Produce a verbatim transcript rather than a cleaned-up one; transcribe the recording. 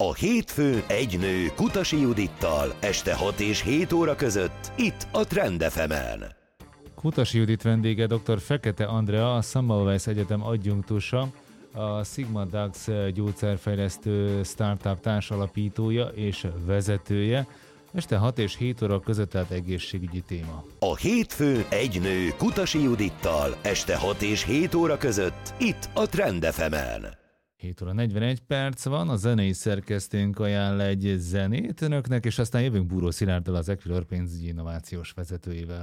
A hétfőn egy nő Kutasi Judittal este hat és hét óra között itt a Trend ef emen. Kutasi Judit vendége dr. Fekete Andrea, a Semmelweis Egyetem adjunktusa, a Sigma Dax gyógyszerfejlesztő startup társalapítója és vezetője. Este hat és hét óra között, tehát egészségügyi téma. A hétfőn egy nő Kutasi Judittal este hat és hét óra között itt a Trend ef emen. hét óra negyvenegy perc van, a zenei szerkesztőnk ajánl egy zenét önöknek, és aztán jövünk Búró Szilárddal, az Equilor pénzügyi innovációs vezetőjével.